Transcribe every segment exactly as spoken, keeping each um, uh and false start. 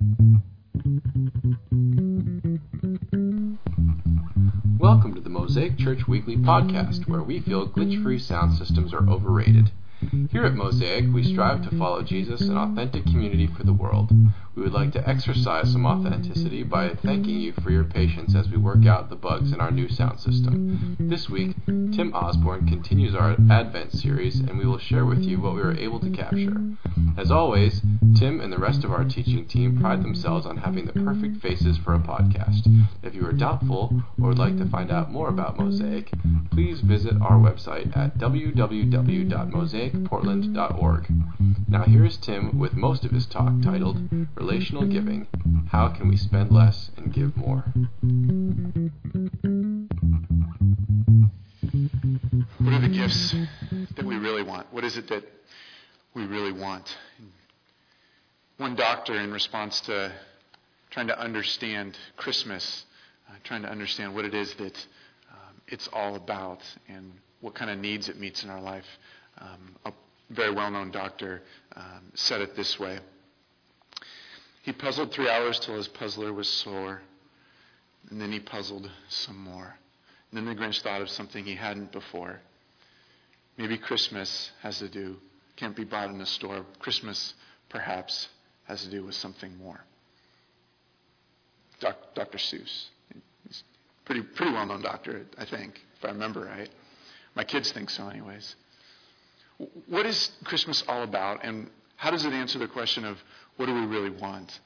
Welcome to the Mosaic Church Weekly Podcast, where we feel glitch-free sound systems are overrated. Here at Mosaic, we strive to follow Jesus, an authentic community for the world. We would like to exercise some authenticity by thanking you for your patience as we work out the bugs in our new sound system. This week, Tim Osborne continues our Advent series, and we will share with you what we were able to capture. As always, Tim and the rest of our teaching team pride themselves on having the perfect faces for a podcast. If you are doubtful or would like to find out more about Mosaic, please visit our website at w w w dot mosaic portland dot org. Now here is Tim with most of his talk titled Relational Giving. How can we spend less and give more? What are the gifts that we really want? What is it that we really want? One doctor, in response to trying to understand Christmas, uh, trying to understand what it is that um, it's all about and what kind of needs it meets in our life, um, a very well-known doctor um, said it this way. He puzzled three hours till his puzzler was sore, and then he puzzled some more. And then the Grinch thought of something he hadn't before. Maybe Christmas has to do, can't be bought in a store. Christmas, perhaps, has to do with something more. Doc, Doctor Seuss. He's a pretty, pretty well-known doctor, I think, if I remember right. My kids think so anyways. What is Christmas all about, and how does it answer the question of what do we really want?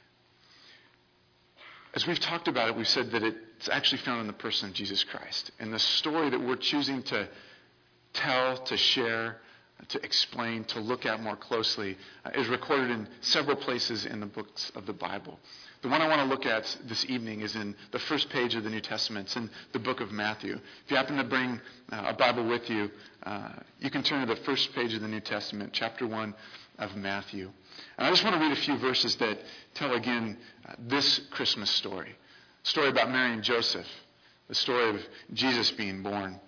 As we've talked about it, we've said that it's actually found in the person of Jesus Christ. And the story that we're choosing to tell, to share, to explain, to look at more closely uh, is recorded in several places in the books of the Bible. The one I want to look at this evening is in the first page of the New Testament. It's in the book of Matthew. If you happen to bring uh, a Bible with you, uh, you can turn to the first page of the New Testament, chapter one of Matthew. And I just want to read a few verses that tell again uh, this Christmas story. A story about Mary and Joseph. The story of Jesus being born.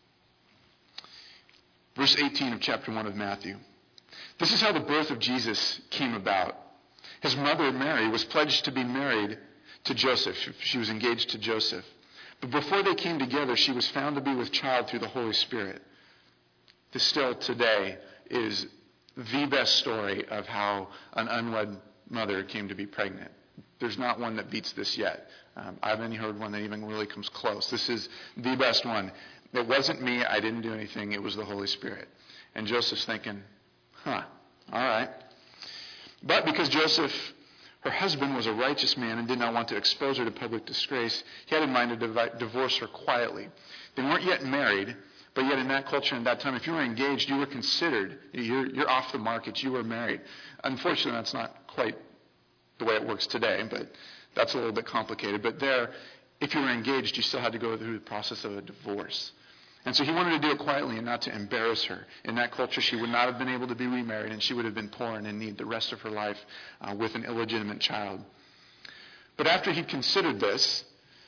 Verse eighteen of chapter one of Matthew. This is how the birth of Jesus came about. His mother, Mary, was pledged to be married to Joseph. She was engaged to Joseph. But before they came together, she was found to be with child through the Holy Spirit. This still today is the best story of how an unwed mother came to be pregnant. There's not one that beats this yet. Um, I haven't heard one that even really comes close. This is the best one. It wasn't me. I didn't do anything. It was the Holy Spirit. And Joseph's thinking, huh, all right. But because Joseph, her husband, was a righteous man and did not want to expose her to public disgrace, he had in mind to div- divorce her quietly. They weren't yet married, but yet in that culture and that time, if you were engaged, you were considered, you're, you're off the market, you were married. Unfortunately, that's not quite the way it works today, but that's a little bit complicated. But there, if you were engaged, you still had to go through the process of a divorce. And so he wanted to do it quietly and not to embarrass her. In that culture, she would not have been able to be remarried, and she would have been poor and in need the rest of her life uh, with an illegitimate child. But after he considered this,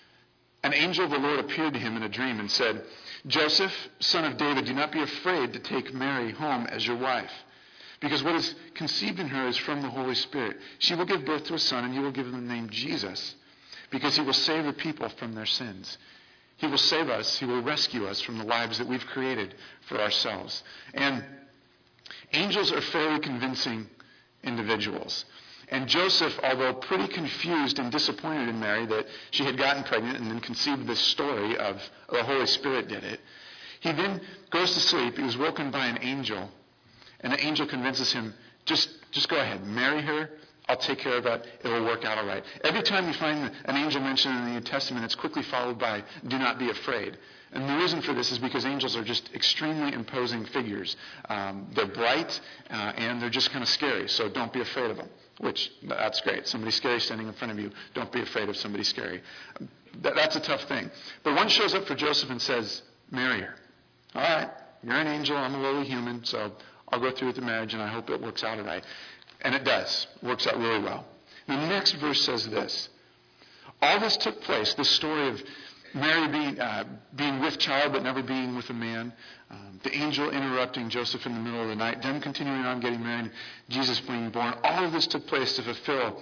an angel of the Lord appeared to him in a dream and said, Joseph, son of David, do not be afraid to take Mary home as your wife, because what is conceived in her is from the Holy Spirit. She will give birth to a son, and you will give him the name Jesus, because he will save the people from their sins. He will save us. He will rescue us from the lives that we've created for ourselves. And angels are fairly convincing individuals. And Joseph, although pretty confused and disappointed in Mary that she had gotten pregnant and then conceived this story of the Holy Spirit did it, he then goes to sleep. He was woken by an angel. And the angel convinces him, just, just go ahead, marry her. I'll take care of that. It will work out all right. Every time you find an angel mentioned in the New Testament, it's quickly followed by, do not be afraid. And the reason for this is because angels are just extremely imposing figures. Um, they're bright, uh, and they're just kind of scary, so don't be afraid of them. Which, that's great. Somebody scary standing in front of you, don't be afraid of somebody scary. That, that's a tough thing. But one shows up for Joseph and says, marry her. All right, you're an angel, I'm a lowly human, so I'll go through with the marriage, and I hope it works out all right. And it does. It works out really well. And the next verse says this. All this took place, this story of Mary being, uh, being with child but never being with a man, um, the angel interrupting Joseph in the middle of the night, them continuing on getting married, Jesus being born. All of this took place to fulfill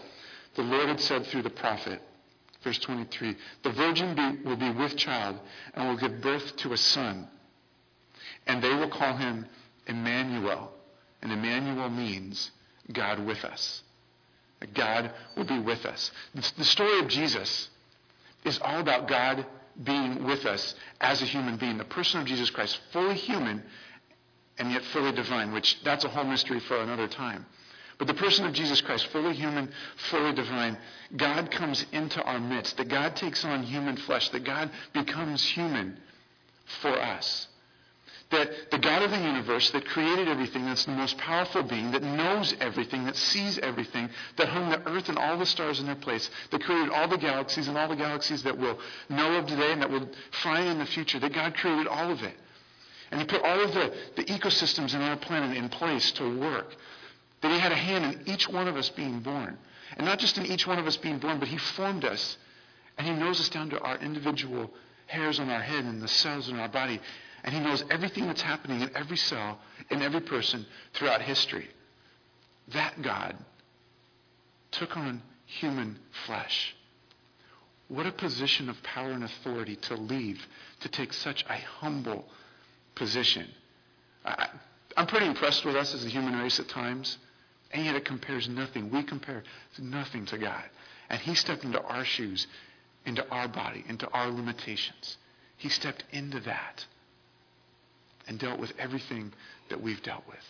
The Lord had said through the prophet, verse twenty-three, the virgin be, will be with child and will give birth to a son, and they will call him Emmanuel. And Emmanuel means God with us. That God will be with us. The story of Jesus is all about God being with us as a human being. The person of Jesus Christ, fully human and yet fully divine, which that's a whole mystery for another time. But the person of Jesus Christ, fully human, fully divine, God comes into our midst, that God takes on human flesh, that God becomes human for us. That the God of the universe that created everything, that's the most powerful being, that knows everything, that sees everything, that hung the earth and all the stars in their place, that created all the galaxies and all the galaxies that we'll know of today and that we'll find in the future, that God created all of it. And he put all of the, the ecosystems in our planet in place to work. That he had a hand in each one of us being born. And not just in each one of us being born, but he formed us. And he knows us down to our individual hairs on our head and the cells in our body. And he knows everything that's happening in every cell, in every person throughout history. That God took on human flesh. What a position of power and authority to leave, to take such a humble position. I, I'm pretty impressed with us as a human race at times, and yet it compares nothing. We compare nothing to God. And he stepped into our shoes, into our body, into our limitations. He stepped into that and dealt with everything that we've dealt with.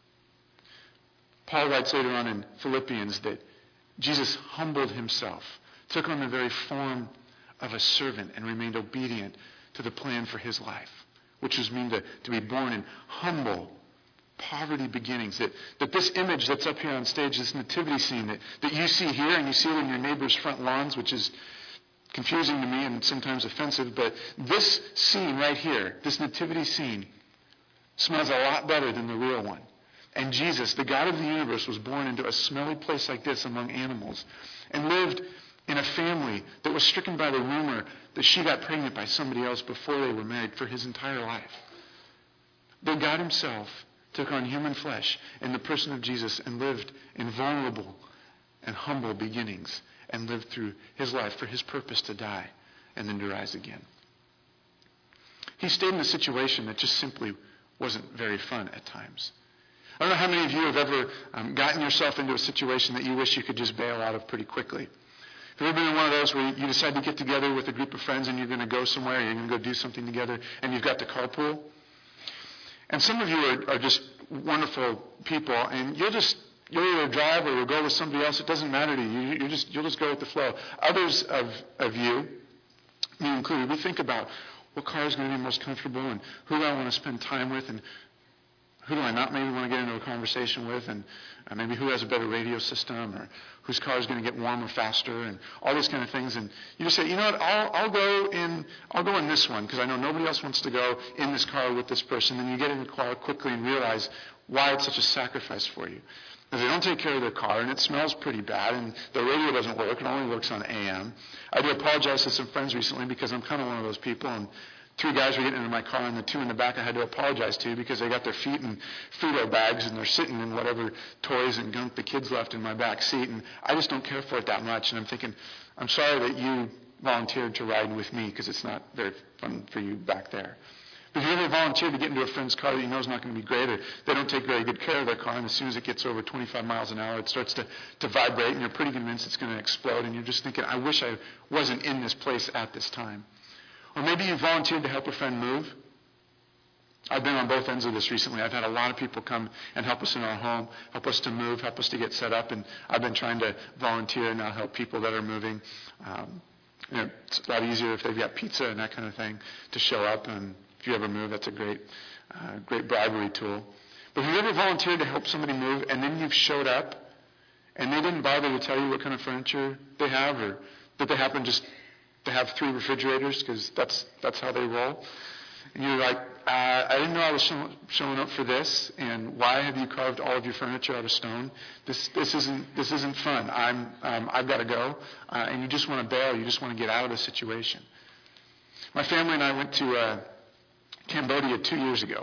Paul writes later on in Philippians that Jesus humbled himself, took on the very form of a servant, and remained obedient to the plan for his life, which was mean to, to be born in humble, poverty beginnings. That, that this image that's up here on stage, this nativity scene that, that you see here, and you see it in your neighbor's front lawns, which is confusing to me and sometimes offensive, but this scene right here, this nativity scene, smells a lot better than the real one. And Jesus, the God of the universe, was born into a smelly place like this among animals and lived in a family that was stricken by the rumor that she got pregnant by somebody else before they were married for his entire life. But God himself took on human flesh in the person of Jesus and lived in vulnerable and humble beginnings and lived through his life for his purpose to die and then to rise again. He stayed in a situation that just simply wasn't very fun at times. I don't know how many of you have ever um, gotten yourself into a situation that you wish you could just bail out of pretty quickly. Have you ever been in one of those where you decide to get together with a group of friends and you're going to go somewhere, or you're going to go do something together, and you've got to carpool? And some of you are, are just wonderful people, and you'll just you'll either drive or you'll go with somebody else. It doesn't matter to you. You just you'll just go with the flow. Others of of you, me included, we think about what car is going to be most comfortable and who do I want to spend time with and who do I not maybe want to get into a conversation with, and uh, maybe who has a better radio system, or whose car is going to get warmer faster, and all these kind of things. And you just say, you know what, I'll, I'll go in I'll go in this one because I know nobody else wants to go in this car with this person. And you get in the car quickly and realize why it's such a sacrifice for you. Because they don't take care of their car, and it smells pretty bad, and the radio doesn't work. It only works on A M. I do apologize to some friends recently because I'm kind of one of those people, and three guys were getting into my car, and the two in the back I had to apologize to because they got their feet in Frito bags, and they're sitting in whatever toys and gunk the kids left in my back seat, and I just don't care for it that much. And I'm thinking, I'm sorry that you volunteered to ride with me because it's not very fun for you back there. But if you ever volunteer to get into a friend's car that you know is not going to be great, or they don't take very good care of their car, and as soon as it gets over twenty-five miles an hour, it starts to, to vibrate, and you're pretty convinced it's going to explode, and you're just thinking, I wish I wasn't in this place at this time. Or maybe you volunteered to help a friend move. I've been on both ends of this recently. I've had a lot of people come and help us in our home, help us to move, help us to get set up, and I've been trying to volunteer and now help people that are moving. Um, you know, it's a lot easier if they've got pizza and that kind of thing to show up, and if you ever move, that's a great, uh, great bribery tool. But have you ever volunteered to help somebody move, and then you've showed up, and they didn't bother to tell you what kind of furniture they have, or that they happen just to have three refrigerators, because that's that's how they roll? And you're like, uh, I didn't know I was show, showing up for this, and why have you carved all of your furniture out of stone? This this isn't this isn't fun. I'm um, I've got to go, uh, and you just want to bail. You just want to get out of the situation. My family and I went to Uh, Cambodia two years ago.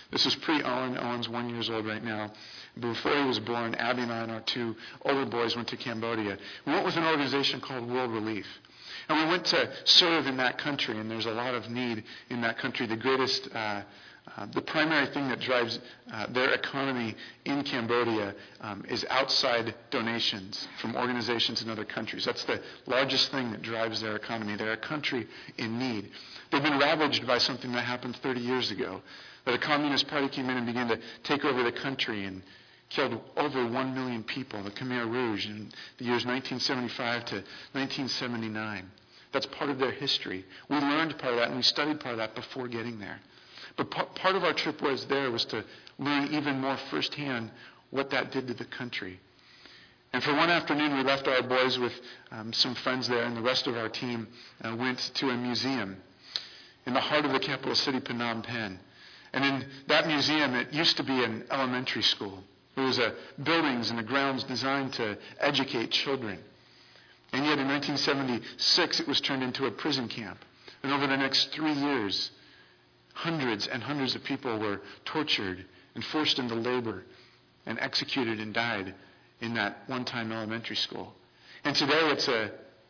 This was pre-Owen. Owen's one years old right now. Before he was born, Abby and I and our two older boys went to Cambodia. We went with an organization called World Relief. And we went to serve in that country, and there's a lot of need in that country. The greatest, uh, uh, the primary thing that drives uh, their economy in Cambodia um, is outside donations from organizations in other countries. That's the largest thing that drives their economy. They're a country in need. They've been ravaged by something that happened thirty years ago, that a communist party came in and began to take over the country and killed over one million people, the Khmer Rouge, in the years nineteen seventy-five to nineteen seventy-nine. That's part of their history. We learned part of that, and we studied part of that before getting there. But p- part of our trip was there was to learn even more firsthand what that did to the country. And for one afternoon, we left our boys with um, some friends there, and the rest of our team uh, went to a museum in the heart of the capital city, Phnom Penh. And in that museum, it used to be an elementary school. It was a buildings and the grounds designed to educate children. And yet in nineteen seventy-six, it was turned into a prison camp. And over the next three years, hundreds and hundreds of people were tortured and forced into labor and executed and died in that one-time elementary school. And today it's a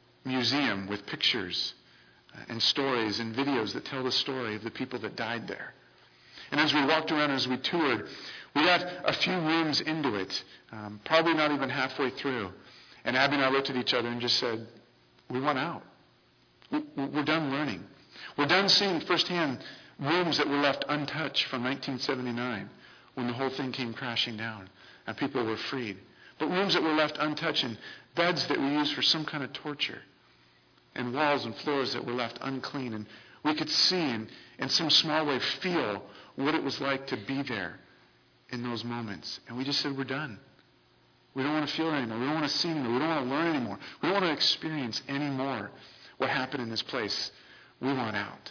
museum with pictures and stories and videos that tell the story of the people that died there. And as we walked around, as we toured, we got a few rooms into it, um, probably not even halfway through. And Abby and I looked at each other and just said, we want out. We're done learning. We're done seeing firsthand rooms that were left untouched from nineteen seventy-nine when the whole thing came crashing down and people were freed. But rooms that were left untouched and beds that were used for some kind of torture and walls and floors that were left unclean. And we could see and in some small way feel what it was like to be there in those moments. And we just said, we're done. We don't want to feel it anymore. We don't want to see anymore. We don't want to learn anymore. We don't want to experience anymore what happened in this place. We want out.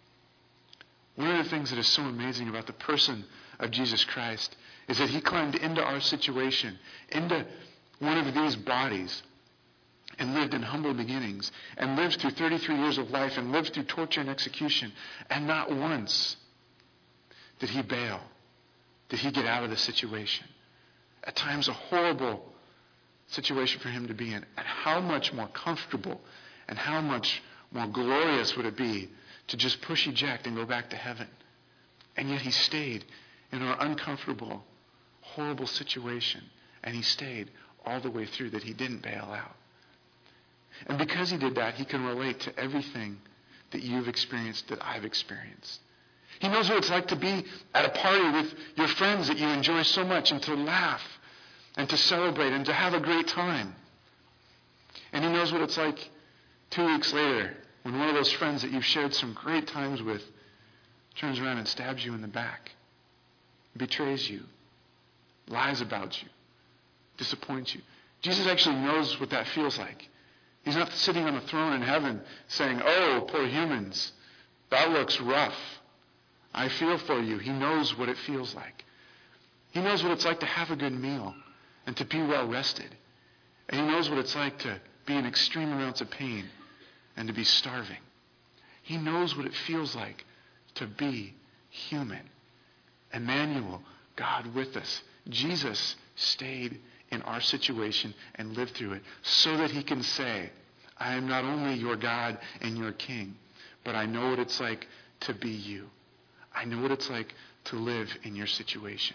One of the things that is so amazing about the person of Jesus Christ is that he climbed into our situation, into one of these bodies, and lived in humble beginnings, and lived through thirty-three years of life, and lived through torture and execution, and not once did he bail. Did he get out of the situation? At times a horrible situation for him to be in. And how much more comfortable and how much more glorious would it be to just push eject and go back to heaven? And yet he stayed in our uncomfortable, horrible situation. And he stayed all the way through, that he didn't bail out. And because he did that, he can relate to everything that you've experienced, that I've experienced. He knows what it's like to be at a party with your friends that you enjoy so much, and to laugh and to celebrate and to have a great time. And he knows what it's like two weeks later when one of those friends that you've shared some great times with turns around and stabs you in the back, betrays you, lies about you, disappoints you. Jesus actually knows what that feels like. He's not sitting on a throne in heaven saying, oh, poor humans, that looks rough. I feel for you. He knows what it feels like. He knows what it's like to have a good meal and to be well rested. And he knows what it's like to be in extreme amounts of pain and to be starving. He knows what it feels like to be human. Emmanuel, God with us. Jesus stayed in our situation and lived through it so that he can say, I am not only your God and your King, but I know what it's like to be you. I know what it's like to live in your situation.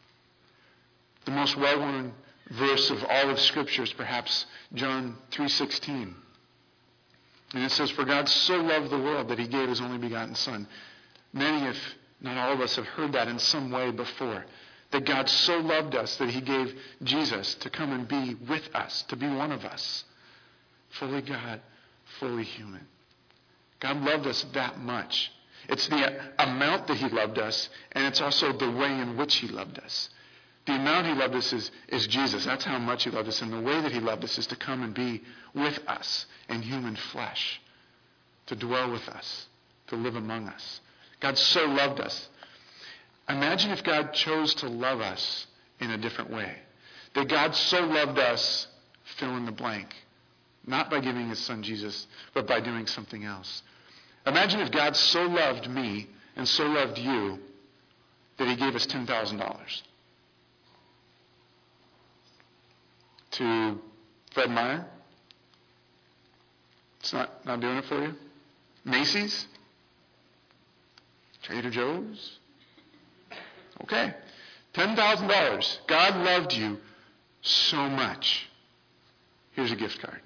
The most well-known verse of all of Scripture is perhaps John three sixteen. And it says, for God so loved the world that he gave his only begotten Son. Many, if not all of us, have heard that in some way before. That God so loved us that he gave Jesus to come and be with us, to be one of us. Fully God, fully human. God loved us that much. It's the amount that he loved us, and it's also the way in which he loved us. The amount he loved us is, is Jesus. That's how much he loved us. And the way that he loved us is to come and be with us in human flesh, to dwell with us, to live among us. God so loved us. Imagine if God chose to love us in a different way. That God so loved us, fill in the blank. Not by giving his Son Jesus, but by doing something else. Imagine if God so loved me and so loved you that he gave us ten thousand dollars? To Fred Meyer? It's not, not doing it for you? Macy's? Trader Joe's? Okay. ten thousand dollars. God loved you so much. Here's a gift card.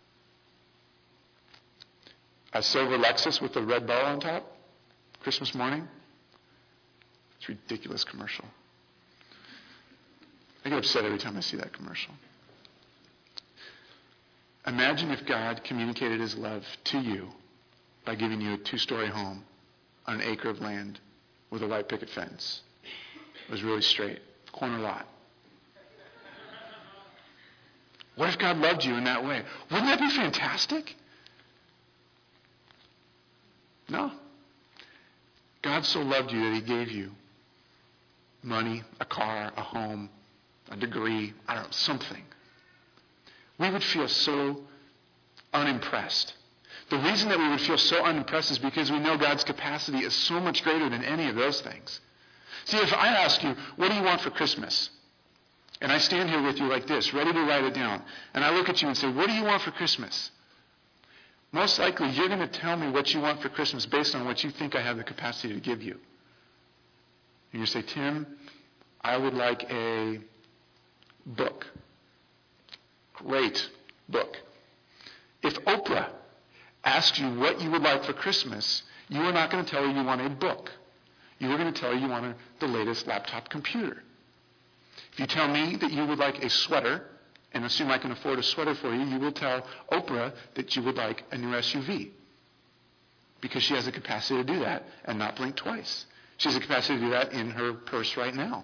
A silver Lexus with a red ball on top. Christmas morning. It's a ridiculous commercial. I get upset every time I see that commercial. Imagine if God communicated his love to you by giving you a two-story home on an acre of land with a white picket fence. It was really straight. Corner lot. What if God loved you in that way? Wouldn't that be fantastic? No. God so loved you that he gave you money, a car, a home, a degree, I don't know, something. We would feel so unimpressed. The reason that we would feel so unimpressed is because we know God's capacity is so much greater than any of those things. See, if I ask you, what do you want for Christmas? And I stand here with you like this, ready to write it down. And I look at you and say, what do you want for Christmas? Most likely, you're going to tell me what you want for Christmas based on what you think I have the capacity to give you. And you say, Tim, I would like a book. Great book. If Oprah asks you what you would like for Christmas, you are not going to tell her you want a book. You are going to tell her you want a, the latest laptop computer. If you tell me that you would like a sweater, and assume I can afford a sweater for you, you will tell Oprah that you would like a new S U V. Because she has the capacity to do that and not blink twice. She has the capacity to do that in her purse right now.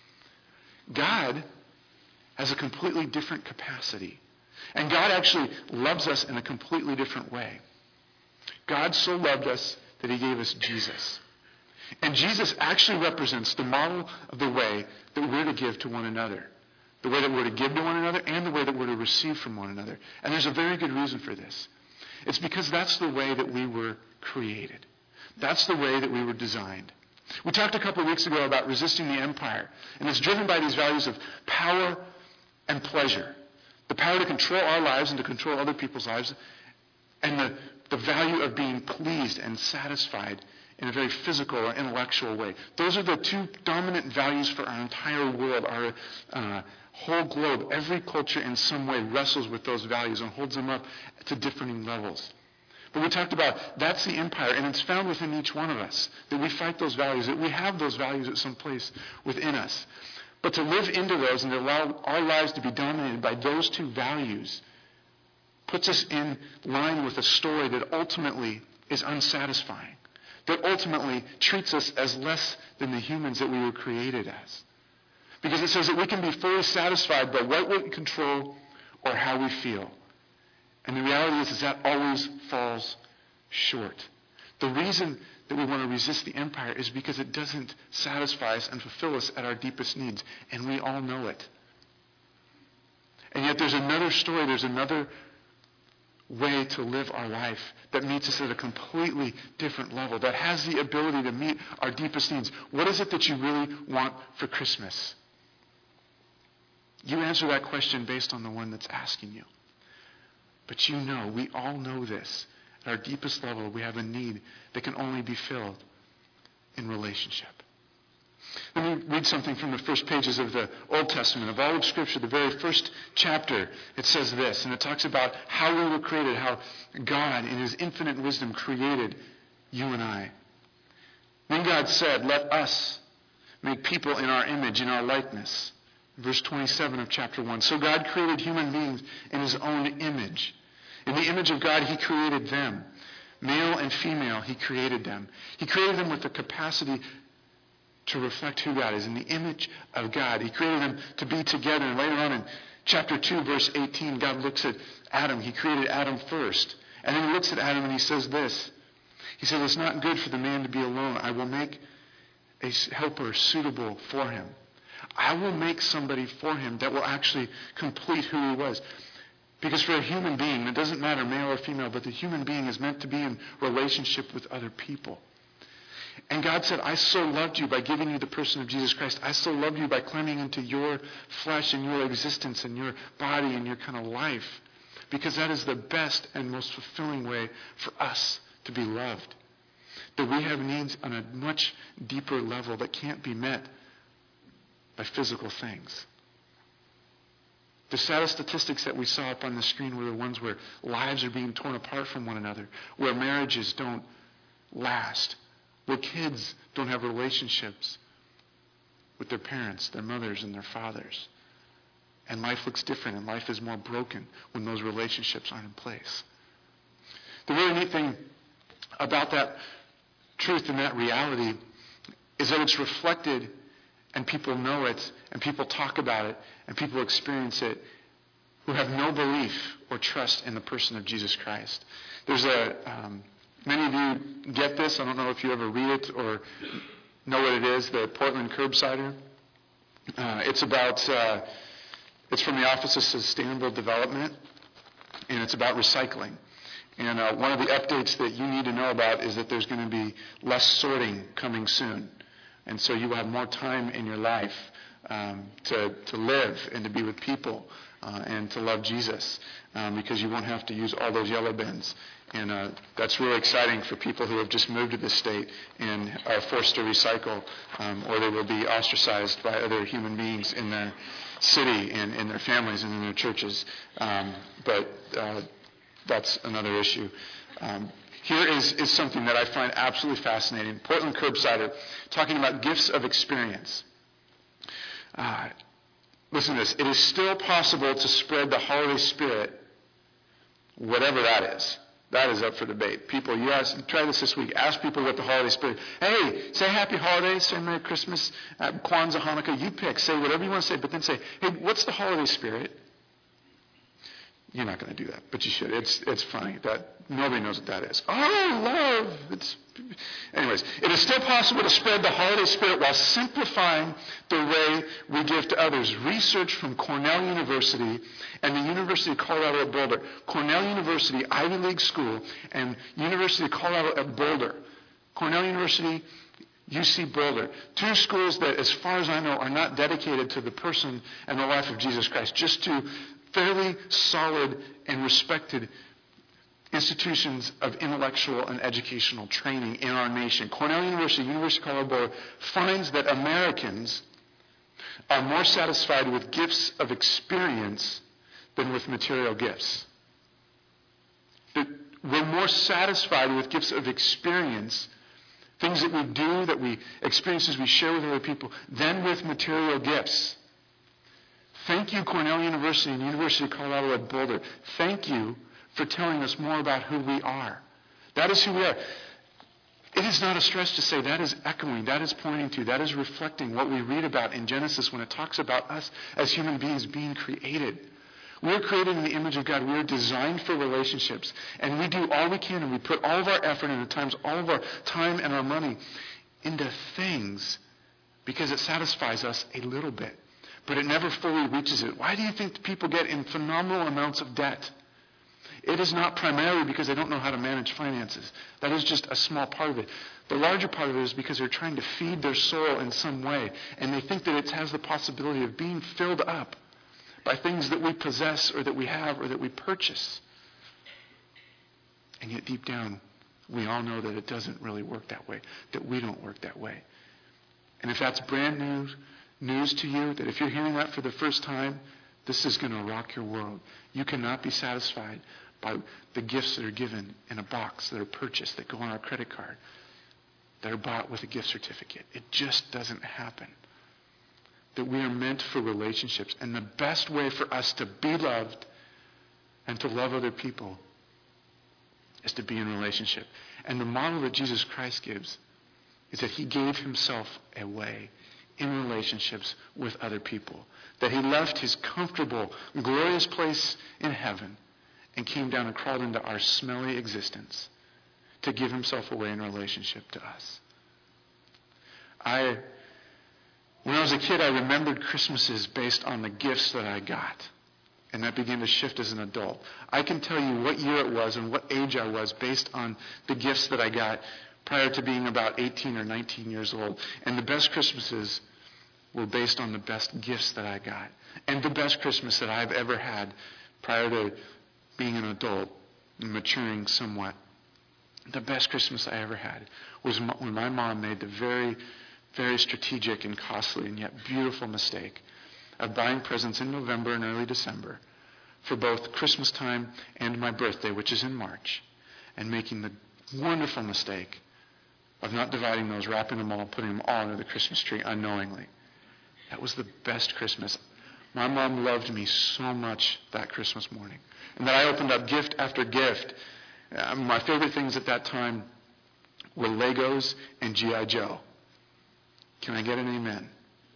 God has a completely different capacity. And God actually loves us in a completely different way. God so loved us that he gave us Jesus. And Jesus actually represents the model of the way that we're to give to one another. The way that we're to give to one another and the way that we're to receive from one another. And there's a very good reason for this. It's because that's the way that we were created. That's the way that we were designed. We talked a couple of weeks ago about resisting the empire. And it's driven by these values of power and pleasure. The power to control our lives and to control other people's lives. And the, the value of being pleased and satisfied in a very physical or intellectual way. Those are the two dominant values for our entire world, our uh, whole globe. Every culture in some way wrestles with those values and holds them up to differing levels. But we talked about that's the empire, and it's found within each one of us, that we fight those values, that we have those values at some place within us. But to live into those and to allow our lives to be dominated by those two values puts us in line with a story that ultimately is unsatisfying, that ultimately treats us as less than the humans that we were created as. Because it says that we can be fully satisfied by what we control or how we feel. And the reality is, is that always falls short. The reason that we want to resist the empire is because it doesn't satisfy us and fulfill us at our deepest needs. And we all know it. And yet there's another story, there's another way to live our life that meets us at a completely different level, that has the ability to meet our deepest needs. What is it that you really want for Christmas? You answer that question based on the one that's asking you. But you know, we all know this. At our deepest level, we have a need that can only be filled in relationship. Let me read something from the first pages of the Old Testament, of all of Scripture, the very first chapter. It says this, and it talks about how we were created, how God, in his infinite wisdom, created you and I. Then God said, let us make people in our image, in our likeness. Verse twenty-seven of chapter one. So God created human beings in his own image. In the image of God, he created them. Male and female, he created them. He created them with the capacity to reflect who God is. In the image of God, he created them to be together. And later on in chapter two, verse eighteen, God looks at Adam. He created Adam first. And then he looks at Adam and he says this. He said, it's not good for the man to be alone. I will make a helper suitable for him. I will make somebody for him that will actually complete who he was. Because for a human being, it doesn't matter male or female, but the human being is meant to be in relationship with other people. And God said, I so loved you by giving you the person of Jesus Christ. I so loved you by climbing into your flesh and your existence and your body and your kind of life. Because that is the best and most fulfilling way for us to be loved. That we have needs on a much deeper level that can't be met by physical things. The saddest statistics that we saw up on the screen were the ones where lives are being torn apart from one another, where marriages don't last, where kids don't have relationships with their parents, their mothers, and their fathers. And life looks different, and life is more broken when those relationships aren't in place. The really neat thing about that truth and that reality is that it's reflected, and people know it, and people talk about it, and people experience it who have no belief or trust in the person of Jesus Christ. There's a, um, many of you get this. I don't know if you ever read it or know what it is, the Portland Curbsider. Uh, it's about, uh, it's from the Office of Sustainable Development, and it's about recycling. And uh, one of the updates that you need to know about is that there's going to be less sorting coming soon. And so you will have more time in your life um, to, to live and to be with people uh, and to love Jesus um, because you won't have to use all those yellow bins. And uh, that's really exciting for people who have just moved to this state and are forced to recycle, um, or they will be ostracized by other human beings in their city and in their families and in their churches. Um, but uh, that's another issue. Um, Here is, is something that I find absolutely fascinating. Portland Curbsider, talking about gifts of experience. Uh, listen to this. It is still possible to spread the holiday spirit, whatever that is. That is up for debate. People, you ask, try this this week. Ask people what the holiday spirit. Hey, say Happy Holidays, say Merry Christmas, uh, Kwanzaa, Hanukkah. You pick. Say whatever you want to say, but then say, hey, what's the holiday spirit? You're not going to do that, but you should. It's it's funny that nobody knows what that is. Oh, love. It's, anyways, it is still possible to spread the holiday spirit while simplifying the way we give to others. Research from Cornell University and the University of Colorado at Boulder. Cornell University, Ivy League school, and University of Colorado at Boulder. Cornell University, U C Boulder. Two schools that, as far as I know, are not dedicated to the person and the life of Jesus Christ, just to fairly solid and respected institutions of intellectual and educational training in our nation. Cornell University, University of Colorado, finds that Americans are more satisfied with gifts of experience than with material gifts. That we're more satisfied with gifts of experience, things that we do, that we experiences we share with other people, than with material gifts. Thank you, Cornell University and University of Colorado at Boulder. Thank you for telling us more about who we are. That is who we are. It is not a stretch to say that is echoing, that is pointing to, that is reflecting what we read about in Genesis when it talks about us as human beings being created. We are created in the image of God. We are designed for relationships. And we do all we can, and we put all of our effort and at times all of our time and our money into things because it satisfies us a little bit. But it never fully reaches it. Why do you think people get in phenomenal amounts of debt? It is not primarily because they don't know how to manage finances. That is just a small part of it. The larger part of it is because they're trying to feed their soul in some way, and they think that it has the possibility of being filled up by things that we possess or that we have or that we purchase. And yet deep down, we all know that it doesn't really work that way, that we don't work that way. And if that's brand new news to you, that if you're hearing that for the first time, this is going to rock your world. You cannot be satisfied by the gifts that are given in a box, that are purchased, that go on our credit card, that are bought with a gift certificate. It just doesn't happen. That we are meant for relationships. And the best way for us to be loved and to love other people is to be in relationship. And the model that Jesus Christ gives is that he gave himself away in relationships with other people. That he left his comfortable, glorious place in heaven and came down and crawled into our smelly existence to give himself away in relationship to us. I, when I was a kid, I remembered Christmases based on the gifts that I got. And that began to shift as an adult. I can tell you what year it was and what age I was based on the gifts that I got prior to being about eighteen or nineteen years old. And the best Christmases were based on the best gifts that I got. And the best Christmas that I've ever had prior to being an adult and maturing somewhat. The best Christmas I ever had was when my mom made the very, very strategic and costly and yet beautiful mistake of buying presents in November and early December for both Christmas time and my birthday, which is in March, and making the wonderful mistake of not dividing those, wrapping them all, putting them all under the Christmas tree unknowingly. That was the best Christmas. My mom loved me so much that Christmas morning. And that I opened up gift after gift. Uh, my favorite things at that time were Legos and G I. Joe. Can I get an amen?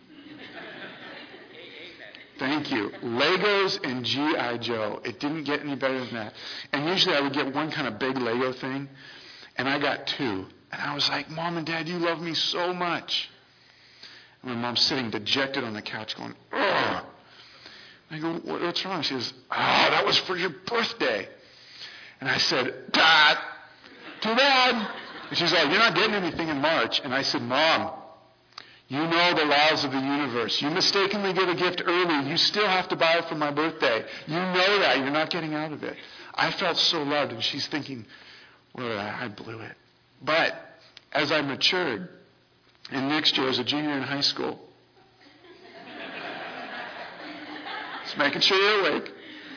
Thank you. Legos and G I. Joe. It didn't get any better than that. And usually I would get one kind of big Lego thing, and I got two. And I was like, Mom and Dad, you love me so much. And my mom's sitting dejected on the couch going, ugh. I go, what's wrong? She says, oh, that was for your birthday. And I said, Dad, too bad. And she's like, you're not getting anything in March. And I said, Mom, you know the laws of the universe. You mistakenly give a gift early. You still have to buy it for my birthday. You know that. You're not getting out of it. I felt so loved. And she's thinking, well, I blew it. But as I matured, and next year as a junior in high school, just making sure you're awake.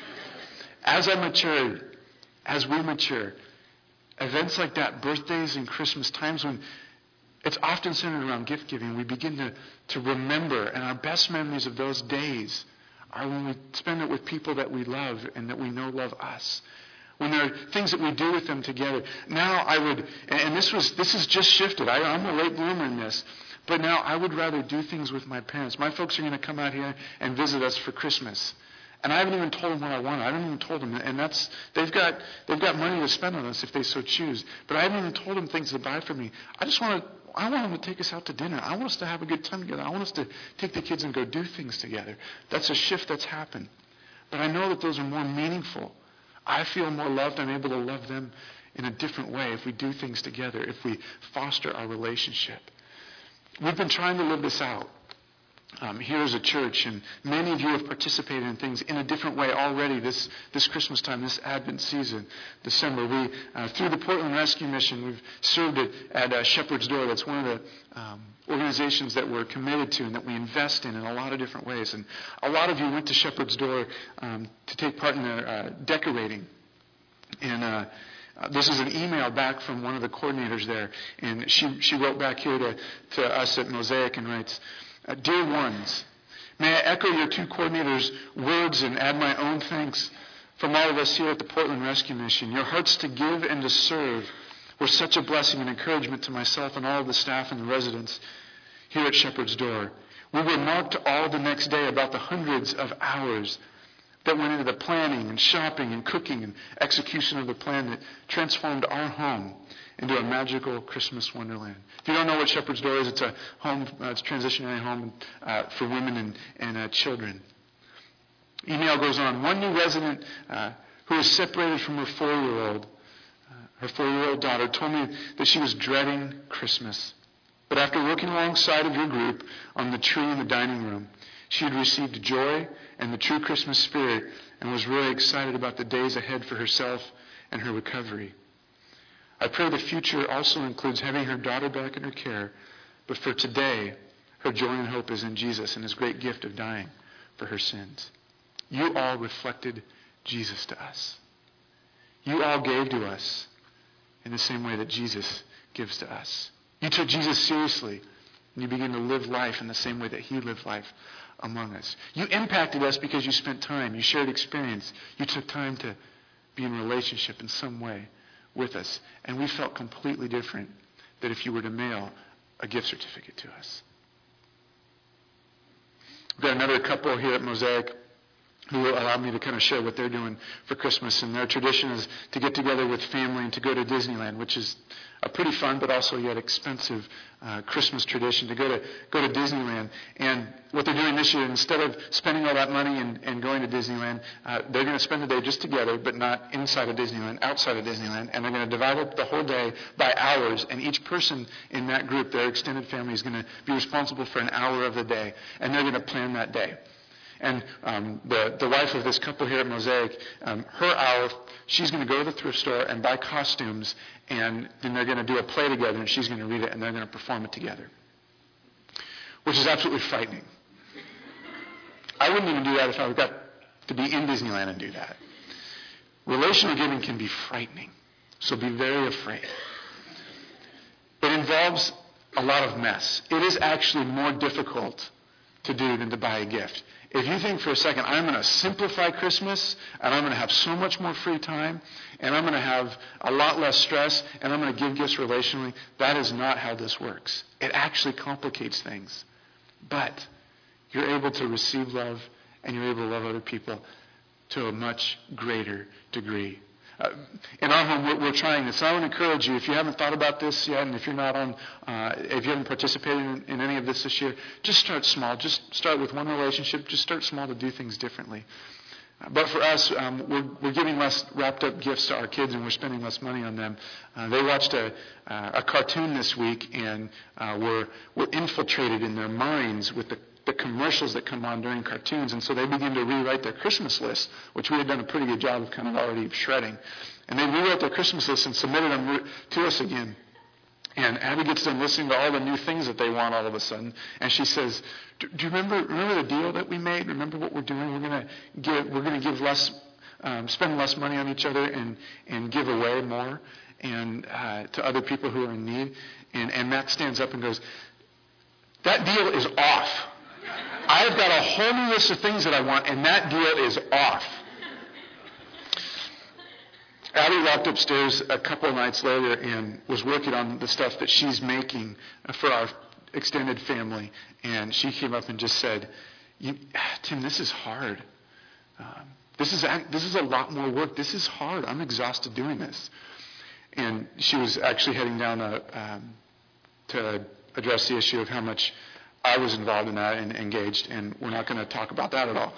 As I matured, as we mature, events like that, birthdays and Christmas, times when it's often centered around gift giving, we begin to, to remember, and our best memories of those days are when we spend it with people that we love and that we know love us. When there are things that we do with them together. Now I would, and this was this has just shifted. I, I'm a late bloomer in this. But now I would rather do things with my parents. My folks are going to come out here and visit us for Christmas. And I haven't even told them what I want. I haven't even told them. And that's, they've got they've got money to spend on us if they so choose. But I haven't even told them things to buy for me. I just want to, I want them to take us out to dinner. I want us to have a good time together. I want us to take the kids and go do things together. That's a shift that's happened. But I know that those are more meaningful. I feel more loved. I'm able to love them in a different way if we do things together, if we foster our relationship. We've been trying to live this out um, here as a church, and many of you have participated in things in a different way already this, this Christmas time, this Advent season, December. We, uh, through the Portland Rescue Mission, we've served at, at uh, Shepherd's Door. That's one of the um, organizations that we're committed to and that we invest in in a lot of different ways. And a lot of you went to Shepherd's Door um, to take part in their uh, decorating. And uh, Uh, this is an email back from one of the coordinators there, and she, she wrote back here to, to us at Mosaic and writes, uh, Dear ones, may I echo your two coordinators' words and add my own thanks from all of us here at the Portland Rescue Mission. Your hearts to give and to serve were such a blessing and encouragement to myself and all of the staff and the residents here at Shepherd's Door. We were marked all the next day about the hundreds of hours that went into the planning and shopping and cooking and execution of the plan that transformed our home into a magical Christmas wonderland. If you don't know what Shepherd's Door is, it's a home, uh, it's a transitionary home uh, for women and, and uh, children. Email goes on. One new resident uh, who was separated from her four-year-old, uh, her four-year-old daughter, told me that she was dreading Christmas. But after working alongside of your group on the tree in the dining room, she had received joy and the true Christmas spirit and was really excited about the days ahead for herself and her recovery. I pray the future also includes having her daughter back in her care, but for today, her joy and hope is in Jesus and his great gift of dying for her sins. You all reflected Jesus to us. You all gave to us in the same way that Jesus gives to us. You took Jesus seriously, and you began to live life in the same way that he lived life among us. You impacted us because you spent time. You shared experience. You took time to be in relationship in some way with us. And we felt completely different than if you were to mail a gift certificate to us. We've got another couple here at Mosaic who allowed me to kind of share what they're doing for Christmas. And their tradition is to get together with family and to go to Disneyland, which is a pretty fun but also yet expensive uh, Christmas tradition, to go to go to Disneyland. And what they're doing this year, instead of spending all that money and, and going to Disneyland, uh, they're going to spend the day just together, but not inside of Disneyland, outside of Disneyland. And they're going to divide up the whole day by hours. And each person in that group, their extended family, is going to be responsible for an hour of the day. And they're going to plan that day. And um, the, the wife of this couple here at Mosaic, um, her hour, she's going to go to the thrift store and buy costumes, and then they're going to do a play together, and she's going to read it, and they're going to perform it together, which is absolutely frightening. I wouldn't even do that if I got to be in Disneyland and do that. Relational giving can be frightening, so be very afraid. It involves a lot of mess. It is actually more difficult to do than to buy a gift. If you think for a second, I'm going to simplify Christmas, and I'm going to have so much more free time, and I'm going to have a lot less stress, and I'm going to give gifts relationally, that is not how this works. It actually complicates things. But you're able to receive love, and you're able to love other people to a much greater degree. Uh, in our home, we're, we're trying this. So I would encourage you, if you haven't thought about this yet, and if you're not on, uh, if you haven't participated in, in any of this this year, just start small. Just start with one relationship. Just start small to do things differently. Uh, but for us, um, we're, we're giving less wrapped up gifts to our kids, and we're spending less money on them. Uh, they watched a, uh, a cartoon this week, and uh, were, were infiltrated in their minds with the the commercials that come on during cartoons, and so they begin to rewrite their Christmas list, which we had done a pretty good job of kind of already shredding. And they rewrote their Christmas list and submitted them to us again. And Abby gets done listening to all the new things that they want all of a sudden, and she says, "Do, do you remember remember the deal that we made? Remember what we're doing? We're going to give we're going to give less, um, spend less money on each other, and and give away more, and uh, to other people who are in need." And and Matt stands up and goes, "That deal is off. I've got a whole new list of things that I want, and that deal is off." Abby walked upstairs a couple of nights later and was working on the stuff that she's making for our extended family. And she came up and just said, "Tim, this is hard. Um, this is this is a lot more work. This is hard. I'm exhausted doing this." And she was actually heading down a, um, to address the issue of how much I was involved in that and engaged, and we're not going to talk about that at all.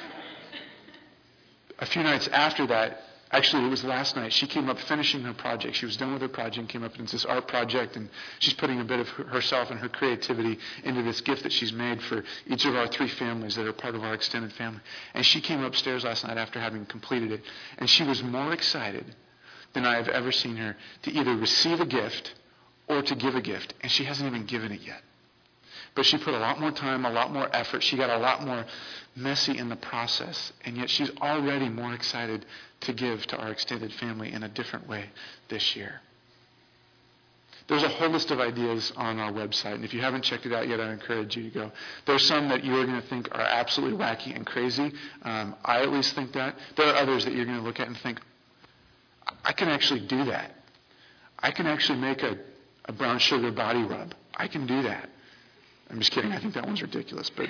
A few nights after that, actually it was last night, she came up finishing her project. She was done with her project and came up, and it's this art project, and she's putting a bit of herself and her creativity into this gift that she's made for each of our three families that are part of our extended family. And she came upstairs last night after having completed it, and she was more excited than I have ever seen her to either receive a gift or to give a gift, and she hasn't even given it yet. But she put a lot more time, a lot more effort. She got a lot more messy in the process. And yet she's already more excited to give to our extended family in a different way this year. There's a whole list of ideas on our website. And if you haven't checked it out yet, I encourage you to go. There's some that you're going to think are absolutely wacky and crazy. Um, I at least think that. There are others that you're going to look at and think, I can actually do that. I can actually make a, a brown sugar body rub. I can do that. I'm just kidding. I think that one's ridiculous. But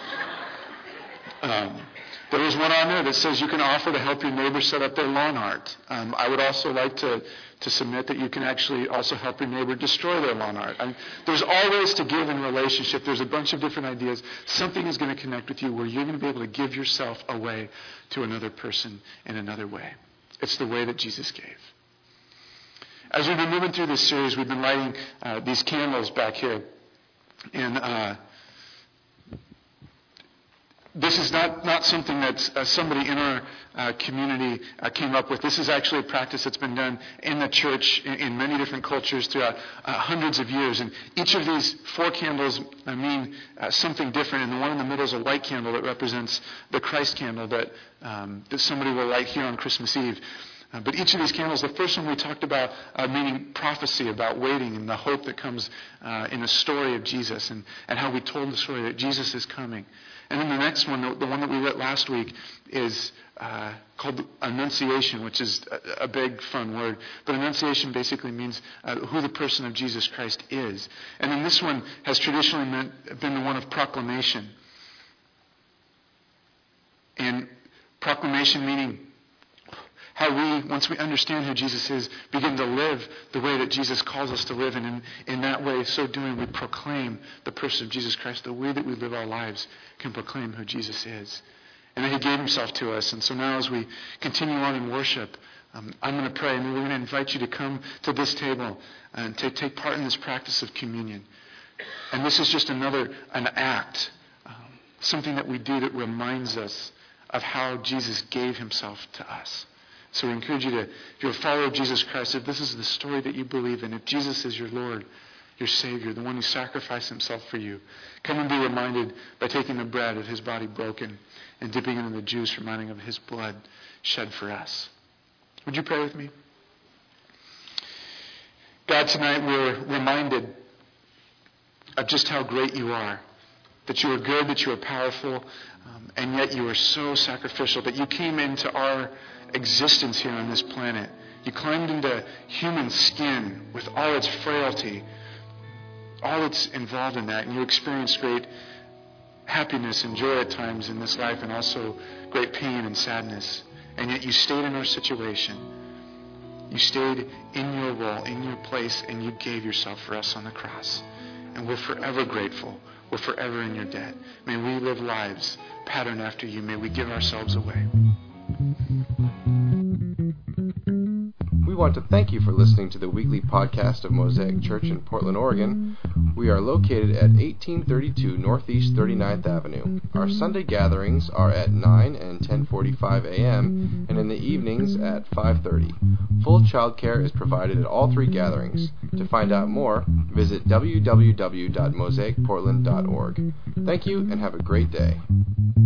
um, there is one on there that says you can offer to help your neighbor set up their lawn art. Um, I would also like to, to submit that you can actually also help your neighbor destroy their lawn art. I mean, there's all ways to give in relationship. There's a bunch of different ideas. Something is going to connect with you where you're going to be able to give yourself away to another person in another way. It's the way that Jesus gave. As we've been moving through this series, we've been lighting uh, these candles back here. And uh, this is not, not something that uh, somebody in our uh, community uh, came up with. This is actually a practice that's been done in the church in, in many different cultures throughout uh, hundreds of years. And each of these four candles uh, mean uh, something different. And the one in the middle is a white candle that represents the Christ candle that, um, that somebody will light here on Christmas Eve. Uh, but each of these candles, the first one we talked about uh, meaning prophecy, about waiting and the hope that comes uh, in the story of Jesus and, and how we told the story that Jesus is coming. And then the next one, the, the one that we read last week, is uh, called Annunciation, which is a, a big, fun word. But Annunciation basically means uh, who the person of Jesus Christ is. And then this one has traditionally meant, been the one of proclamation. And Proclamation meaning how we, once we understand who Jesus is, begin to live the way that Jesus calls us to live. And in, in that way, so doing, we proclaim the person of Jesus Christ. The way that we live our lives can proclaim who Jesus is. And that he gave himself to us. And so now as we continue on in worship, um, I'm going to pray. And we're going to invite you to come to this table and to take part in this practice of communion. And this is just another, an act, um, something that we do that reminds us of how Jesus gave himself to us. So we encourage you to, if you're a follower of Jesus Christ, if this is the story that you believe in, if Jesus is your Lord, your Savior, the one who sacrificed himself for you, come and be reminded by taking the bread of his body broken and dipping it in the juice, reminding of his blood shed for us. Would you pray with me? God, tonight we're reminded of just how great you are, that you are good, that you are powerful, um, and yet you are so sacrificial, that you came into our existence here on this planet. You climbed into human skin with all its frailty, all that's involved in that, and you experienced great happiness and joy at times in this life, and also great pain and sadness. And yet you stayed in our situation. You stayed in your role, in your place, and you gave yourself for us on the cross. And we're forever grateful. We're forever in your debt. May we live lives patterned after you. May we give ourselves away. We want to thank you for listening to the weekly podcast of Mosaic Church in Portland, Oregon. We are located at eighteen thirty-two Northeast thirty-ninth Avenue. Our Sunday gatherings are at nine and ten forty-five a.m. and in the evenings at five thirty. Full childcare is provided at all three gatherings. To find out more, visit w w w dot mosaic portland dot org. Thank you and have a great day.